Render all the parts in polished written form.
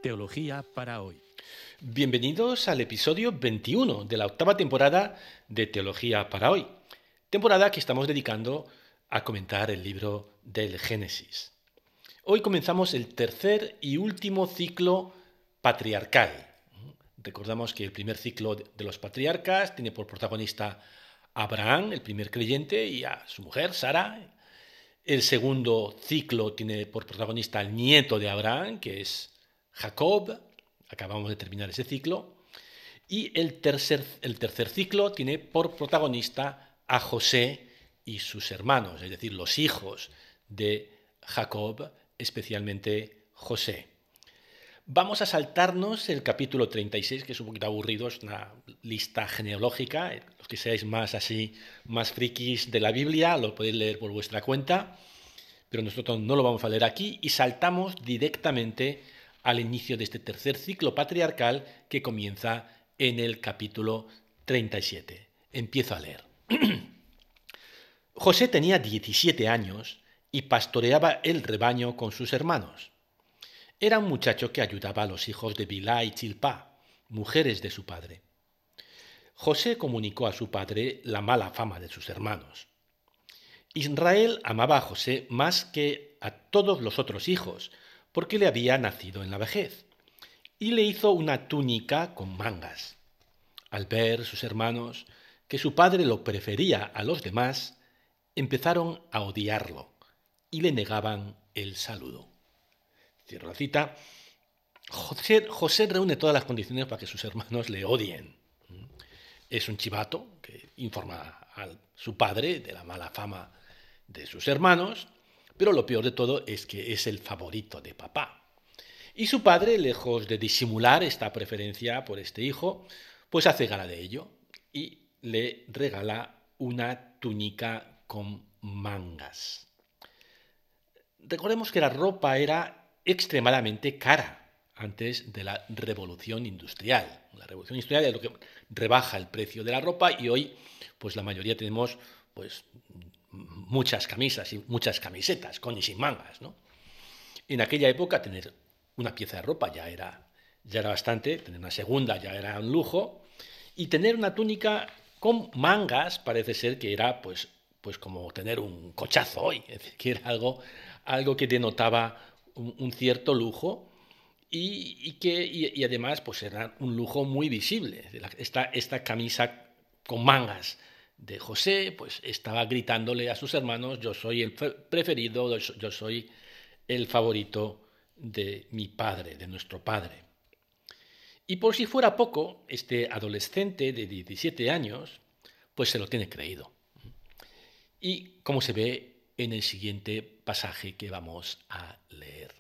Teología para hoy. Bienvenidos al episodio 21 de la octava temporada de Teología para hoy, temporada que estamos dedicando a comentar el libro del Génesis. Hoy comenzamos el tercer y último ciclo patriarcal. Recordamos que el primer ciclo de los patriarcas tiene por protagonista a Abraham, el primer creyente, y a su mujer, Sara. El segundo ciclo tiene por protagonista al nieto de Abraham, que es Jacob. Acabamos de terminar ese ciclo. Y el tercer ciclo tiene por protagonista a José y sus hermanos, es decir, los hijos de Jacob, especialmente José. Vamos a saltarnos el capítulo 36, que es un poquito aburrido, es una lista genealógica. Los que seáis más así, más frikis de la Biblia, lo podéis leer por vuestra cuenta, pero nosotros no lo vamos a leer aquí y saltamos directamente al inicio de este tercer ciclo patriarcal que comienza en el capítulo 37. Empiezo a leer. José tenía 17 años y pastoreaba el rebaño con sus hermanos. Era un muchacho que ayudaba a los hijos de Bilhá y Chilpá, mujeres de su padre. José comunicó a su padre la mala fama de sus hermanos. Israel amaba a José más que a todos los otros hijos, porque le había nacido en la vejez, y le hizo una túnica con mangas. Al ver sus hermanos que su padre lo prefería a los demás, empezaron a odiarlo y le negaban el saludo. Cierro la cita. José reúne todas las condiciones para que sus hermanos le odien. Es un chivato que informa a su padre de la mala fama de sus hermanos, pero lo peor de todo es que es el favorito de papá. Y su padre, lejos de disimular esta preferencia por este hijo, pues hace gala de ello y le regala una túnica con mangas. Recordemos que la ropa era extremadamente cara antes de la revolución industrial. La revolución industrial es lo que rebaja el precio de la ropa y hoy pues la mayoría tenemos pues muchas camisas y muchas camisetas con y sin mangas, ¿no? En aquella época tener una pieza de ropa ya era bastante, tener una segunda ya era un lujo y tener una túnica con mangas parece ser que era pues como tener un cochazo hoy, es decir, que era algo que denotaba un cierto lujo y además pues era un lujo muy visible. Esta camisa con mangas de José pues estaba gritándole a sus hermanos: yo soy el preferido, yo soy el favorito de mi padre, de nuestro padre. Y por si fuera poco, este adolescente de 17 años pues se lo tiene creído. Y como se ve en el siguiente pasaje que vamos a leer.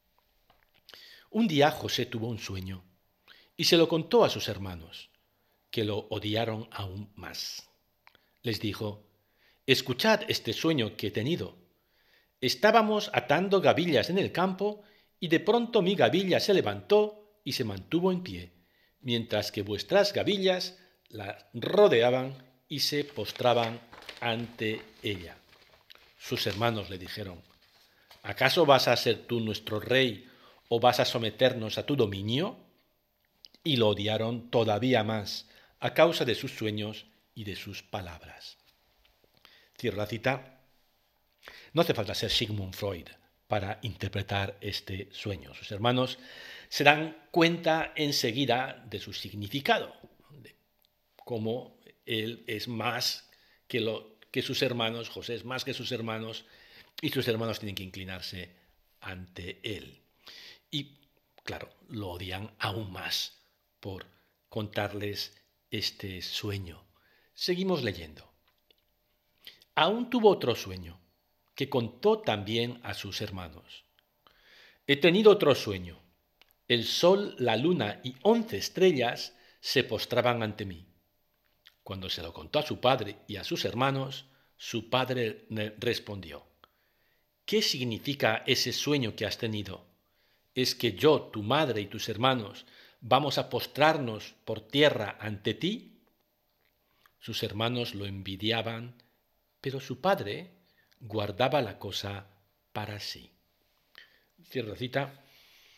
Un día José tuvo un sueño y se lo contó a sus hermanos, que lo odiaron aún más. Les dijo: escuchad este sueño que he tenido. Estábamos atando gavillas en el campo y de pronto mi gavilla se levantó y se mantuvo en pie, mientras que vuestras gavillas la rodeaban y se postraban ante ella. Sus hermanos le dijeron: ¿acaso vas a ser tú nuestro rey o vas a someternos a tu dominio? Y lo odiaron todavía más a causa de sus sueños y de sus palabras. Cierro la cita. No hace falta ser Sigmund Freud para interpretar este sueño. Sus hermanos se dan cuenta enseguida de su significado, de cómo él es más que sus hermanos, José es más que sus hermanos, y sus hermanos tienen que inclinarse ante él. Y, claro, lo odian aún más por contarles este sueño. Seguimos leyendo. Aún tuvo otro sueño, que contó también a sus hermanos. He tenido otro sueño. El sol, la luna y 11 estrellas se postraban ante mí. Cuando se lo contó a su padre y a sus hermanos, su padre respondió: ¿qué significa ese sueño que has tenido? ¿Es que yo, tu madre y tus hermanos vamos a postrarnos por tierra ante ti? Sus hermanos lo envidiaban, pero su padre guardaba la cosa para sí. Cierro la cita.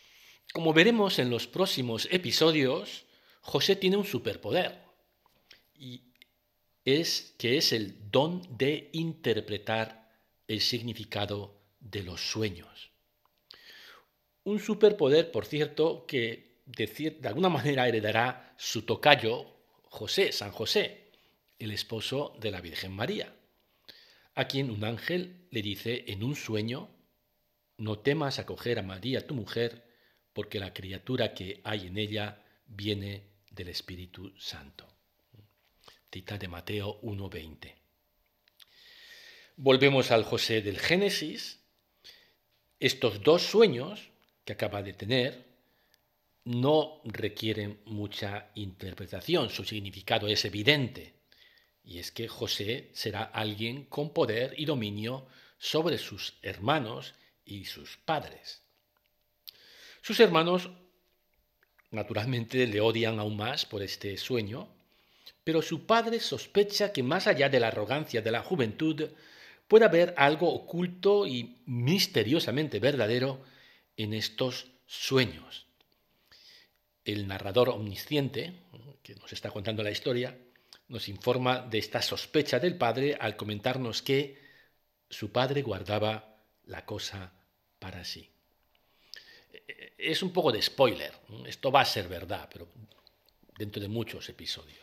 Como veremos en los próximos episodios, José tiene un superpoder y es el don de interpretar el significado de los sueños. Un superpoder, por cierto, que de alguna manera heredará su tocayo José, San José, el esposo de la Virgen María, a quien un ángel le dice en un sueño: no temas acoger a María tu mujer, porque la criatura que hay en ella viene del Espíritu Santo. Cita de Mateo 1:20. Volvemos al José del Génesis. Estos dos sueños que acaba de tener no requieren mucha interpretación, su significado es evidente, y es que José será alguien con poder y dominio sobre sus hermanos y sus padres. Sus hermanos naturalmente le odian aún más por este sueño, pero su padre sospecha que más allá de la arrogancia de la juventud puede haber algo oculto y misteriosamente verdadero en estos sueños. El narrador omnisciente, que nos está contando la historia, nos informa de esta sospecha del padre al comentarnos que su padre guardaba la cosa para sí. Es un poco de spoiler, esto va a ser verdad, pero dentro de muchos episodios.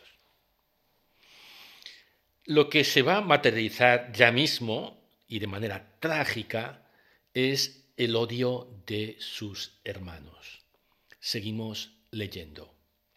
Lo que se va a materializar ya mismo y de manera trágica es el odio de sus hermanos. Seguimos leyendo.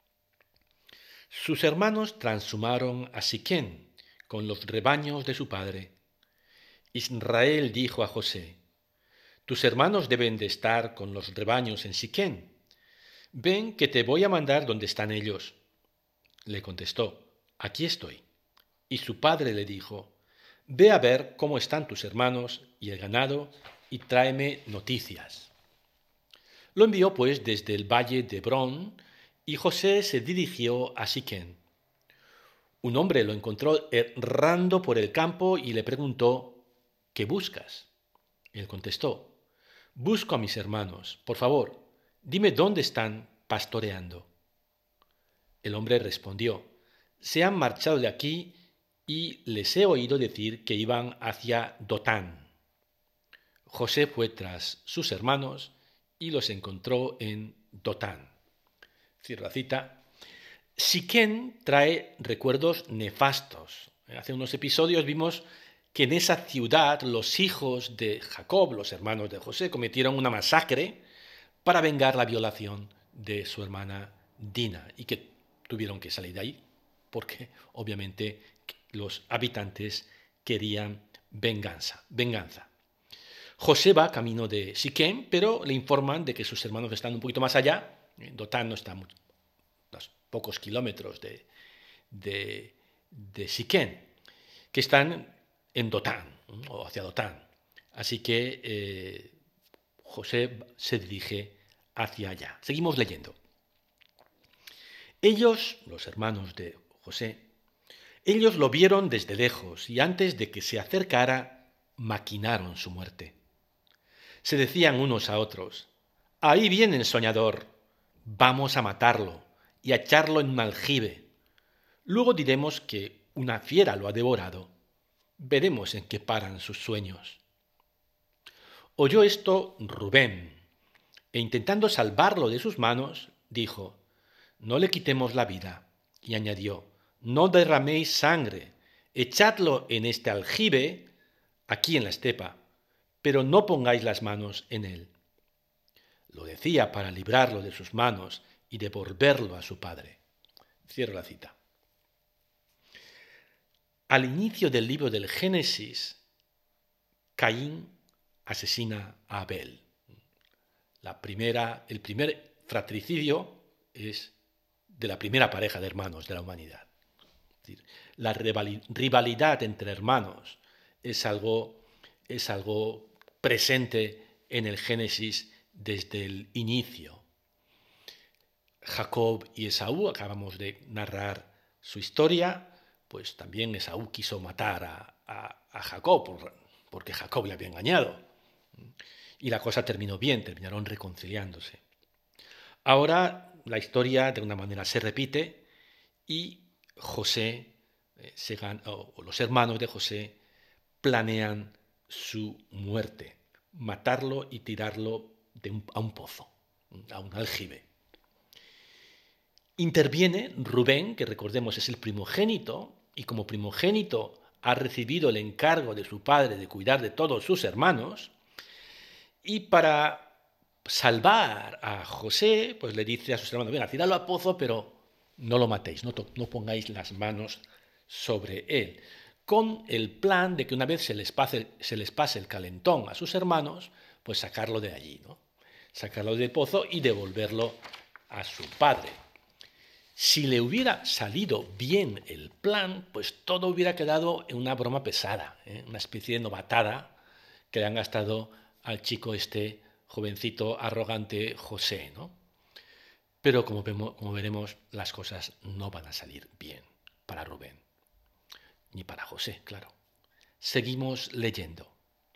Sus hermanos transhumaron a Siquén con los rebaños de su padre. Israel dijo a José: tus hermanos deben de estar con los rebaños en Siquén. Ven que te voy a mandar donde están ellos. Le contestó: aquí estoy. Y su padre le dijo: ve a ver cómo están tus hermanos y el ganado y tráeme noticias. Lo envió pues desde el valle de Hebrón y José se dirigió a Siquén. Un hombre lo encontró errando por el campo y le preguntó: ¿qué buscas? Él contestó: busco a mis hermanos. Por favor, dime dónde están pastoreando. El hombre respondió: se han marchado de aquí y les he oído decir que iban hacia Dotán. José fue tras sus hermanos y los encontró en Dotán. Cierro la cita. Siquén trae recuerdos nefastos. Hace unos episodios vimos que en esa ciudad los hijos de Jacob, los hermanos de José, cometieron una masacre para vengar la violación de su hermana Dina y que tuvieron que salir de ahí porque obviamente los habitantes querían venganza. José va camino de Siquén, pero le informan de que sus hermanos están un poquito más allá. Dotán no está a pocos kilómetros de Siquén, que están en Dotán o hacia Dotán. Así que José se dirige hacia allá. Seguimos leyendo. Ellos, los hermanos de José, ellos lo vieron desde lejos y antes de que se acercara, maquinaron su muerte. Se decían unos a otros: ahí viene el soñador, vamos a matarlo y a echarlo en un aljibe. Luego diremos que una fiera lo ha devorado. Veremos en qué paran sus sueños. Oyó esto Rubén, e intentando salvarlo de sus manos, dijo: no le quitemos la vida. Y añadió: no derraméis sangre, echadlo en este aljibe, aquí en la estepa, pero no pongáis las manos en él. Lo decía para librarlo de sus manos y devolverlo a su padre. Cierro la cita. Al inicio del libro del Génesis, Caín asesina a Abel. El primer fratricidio es de la primera pareja de hermanos de la humanidad. Es decir, la rivalidad entre hermanos es algo presente en el Génesis desde el inicio. Jacob y Esaú, acabamos de narrar su historia, pues también Esaú quiso matar a Jacob porque Jacob le había engañado. Y la cosa terminó bien, terminaron reconciliándose. Ahora la historia de una manera se repite y José, o los hermanos de José, planean su muerte, matarlo y tirarlo a un pozo, a un aljibe. Interviene Rubén, que recordemos es el primogénito, y como primogénito ha recibido el encargo de su padre de cuidar de todos sus hermanos, y para salvar a José, pues le dice a sus hermanos, venga, tiradlo a pozo, pero no lo matéis, no pongáis las manos sobre él, con el plan de que una vez se les pase el calentón a sus hermanos, pues sacarlo de allí, ¿no? Sacarlo del pozo y devolverlo a su padre. Si le hubiera salido bien el plan, pues todo hubiera quedado en una broma pesada, una especie de novatada que le han gastado al chico este jovencito arrogante José, ¿no? Pero como veremos, las cosas no van a salir bien para Rubén, ni para José, claro. Seguimos leyendo.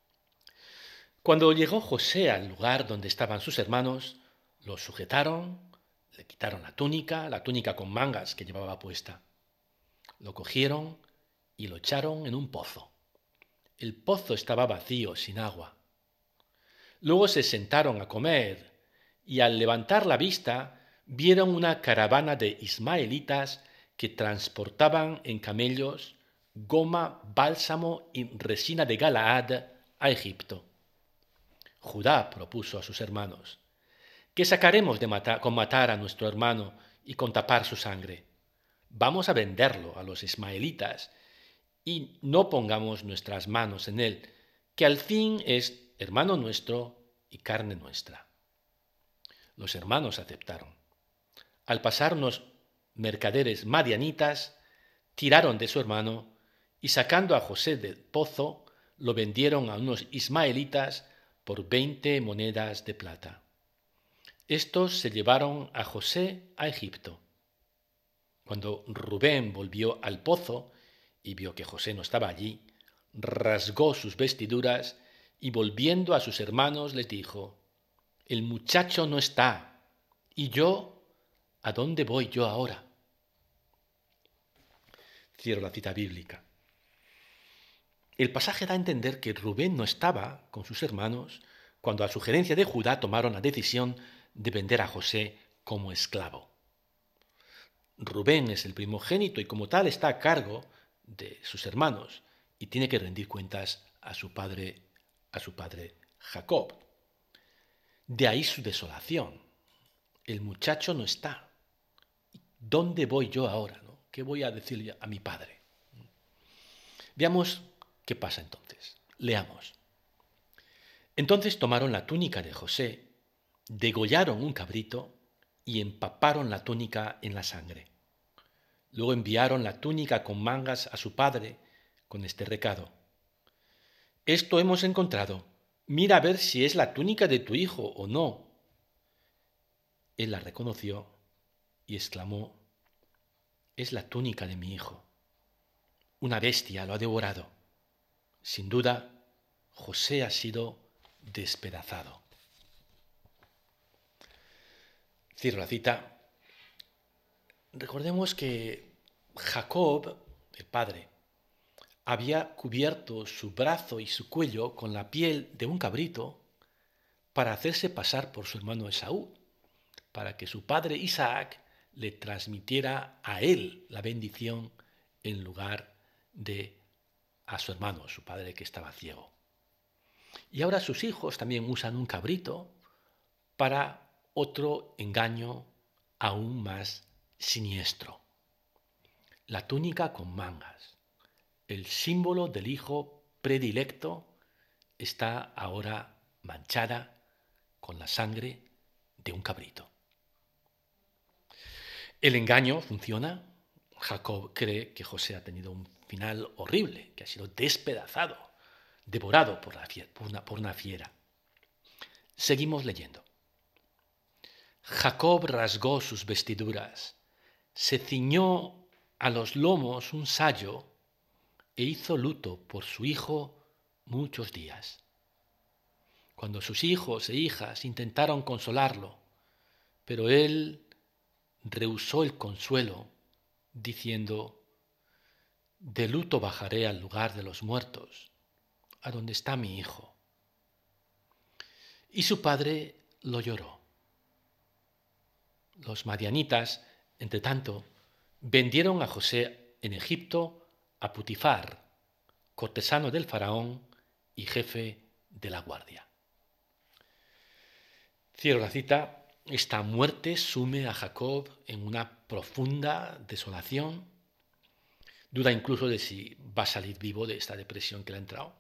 Cuando llegó José al lugar donde estaban sus hermanos, los sujetaron, le quitaron la túnica con mangas que llevaba puesta. Lo cogieron y lo echaron en un pozo. El pozo estaba vacío, sin agua. Luego se sentaron a comer y al levantar la vista vieron una caravana de ismaelitas que transportaban en camellos goma, bálsamo y resina de Galaad a Egipto. Judá propuso a sus hermanos, ¿qué sacaremos con matar a nuestro hermano y con tapar su sangre? Vamos a venderlo a los ismaelitas y no pongamos nuestras manos en él, que al fin es hermano nuestro y carne nuestra. Los hermanos aceptaron. Al pasarnos mercaderes madianitas, tiraron de su hermano y sacando a José del pozo, lo vendieron a unos ismaelitas por 20 monedas de plata. Estos se llevaron a José a Egipto. Cuando Rubén volvió al pozo y vio que José no estaba allí, rasgó sus vestiduras y volviendo a sus hermanos les dijo, el muchacho no está, ¿y yo? ¿A dónde voy yo ahora? Cierro la cita bíblica. El pasaje da a entender que Rubén no estaba con sus hermanos cuando a sugerencia de Judá tomaron la decisión de vender a José como esclavo. Rubén es el primogénito y como tal está a cargo de sus hermanos y tiene que rendir cuentas a su padre Jacob. De ahí su desolación. El muchacho no está. ¿Dónde voy yo ahora? ¿No? ¿Qué voy a decirle a mi padre? Veamos qué pasa entonces. Leamos. Entonces tomaron la túnica de José, degollaron un cabrito y empaparon la túnica en la sangre. Luego enviaron la túnica con mangas a su padre con este recado. Esto hemos encontrado. Mira a ver si es la túnica de tu hijo o no. Él la reconoció y exclamó, es la túnica de mi hijo. Una bestia lo ha devorado. Sin duda, José ha sido despedazado. Cierro la cita. Recordemos que Jacob, el padre, había cubierto su brazo y su cuello con la piel de un cabrito para hacerse pasar por su hermano Esaú, para que su padre Isaac le transmitiera a él la bendición en lugar de a su hermano, su padre que estaba ciego. Y ahora sus hijos también usan un cabrito para otro engaño aún más siniestro. La túnica con mangas, el símbolo del hijo predilecto, está ahora manchada con la sangre de un cabrito. El engaño funciona. Jacob cree que José ha tenido un final horrible, que ha sido despedazado, devorado por una fiera. Seguimos leyendo. Jacob rasgó sus vestiduras, se ciñó a los lomos un sayo e hizo luto por su hijo muchos días. Cuando sus hijos e hijas intentaron consolarlo, Pero él rehusó el consuelo, diciendo: de luto bajaré al lugar de los muertos, a donde está mi hijo. Y su padre lo lloró. Los madianitas, entre tanto, vendieron a José en Egipto a Putifar, cortesano del faraón y jefe de la guardia. Cierro la cita. Esta muerte sume a Jacob en una profunda desolación. Duda incluso de si va a salir vivo de esta depresión que le ha entrado.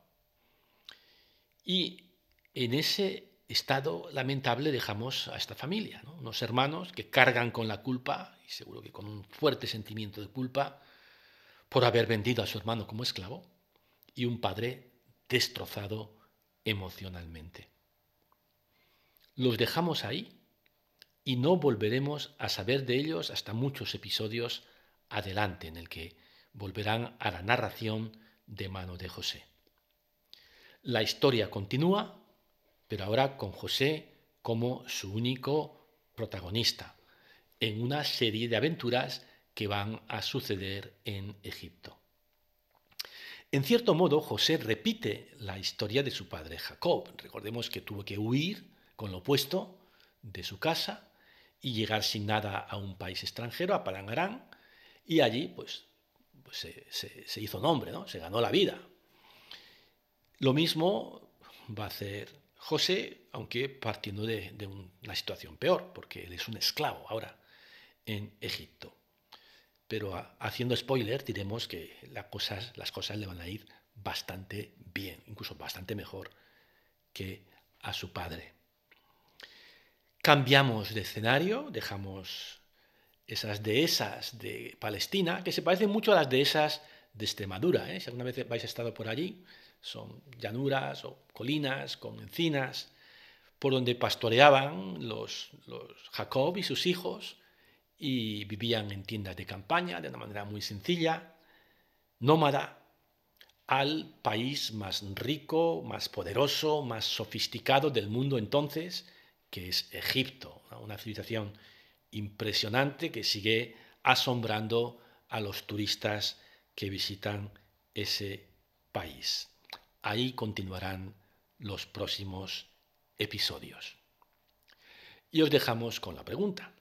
Y en ese estado lamentable dejamos a esta familia, ¿no? Unos hermanos que cargan con la culpa, y seguro que con un fuerte sentimiento de culpa, por haber vendido a su hermano como esclavo, y un padre destrozado emocionalmente. Los dejamos ahí y no volveremos a saber de ellos hasta muchos episodios adelante, en el que volverán a la narración de mano de José. La historia continúa, pero ahora con José como su único protagonista, en una serie de aventuras que van a suceder en Egipto. En cierto modo, José repite la historia de su padre Jacob. Recordemos que tuvo que huir con lo opuesto de su casa y llegar sin nada a un país extranjero, a Padan Aram, y allí pues se hizo nombre, ¿no? Se ganó la vida. Lo mismo va a hacer José, aunque partiendo de una situación peor, porque él es un esclavo ahora en Egipto. Pero haciendo spoiler, diremos que las cosas le van a ir bastante bien, incluso bastante mejor que a su padre. Cambiamos de escenario, dejamos esas dehesas de Palestina, que se parecen mucho a las dehesas de Extremadura. Si alguna vez habéis estado por allí, son llanuras o colinas con encinas, por donde pastoreaban los Jacob y sus hijos, y vivían en tiendas de campaña de una manera muy sencilla, nómada, al país más rico, más poderoso, más sofisticado del mundo entonces, que es Egipto, una civilización impresionante que sigue asombrando a los turistas que visitan ese país. Ahí continuarán los próximos episodios. Y os dejamos con la pregunta.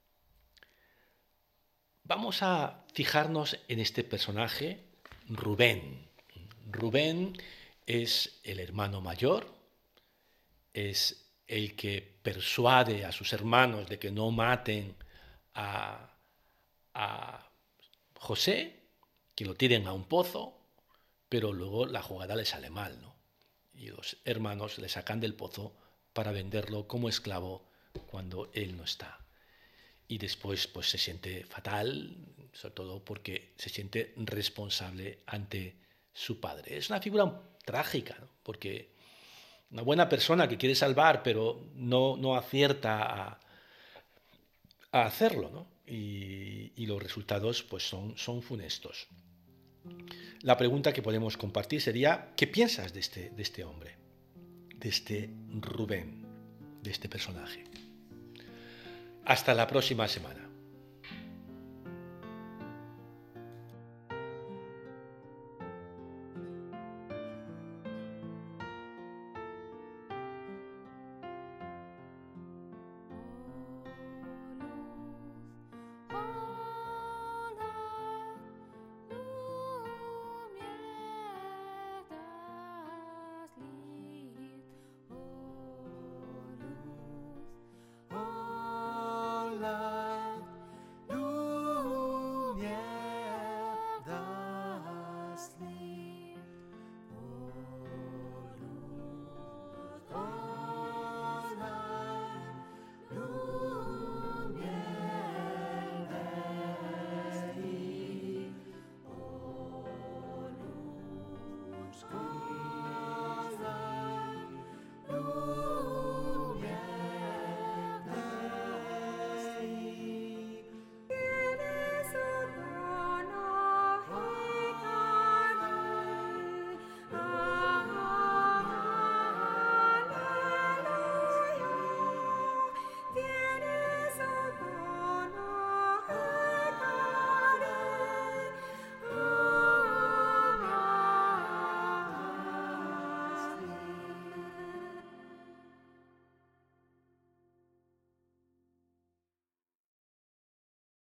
Vamos a fijarnos en este personaje, Rubén. Rubén es el hermano mayor, es el que persuade a sus hermanos de que no maten a José, que lo tiren a un pozo, pero luego la jugada le sale mal, ¿no? Y los hermanos le sacan del pozo para venderlo como esclavo cuando él no está. Y después pues se siente fatal, sobre todo porque se siente responsable ante su padre. Es una figura trágica, ¿no? Porque una buena persona que quiere salvar, pero no acierta a hacerlo, ¿no? Y los resultados pues son funestos. La pregunta que podemos compartir sería: ¿qué piensas de este hombre? De este Rubén, de este personaje. Hasta la próxima semana.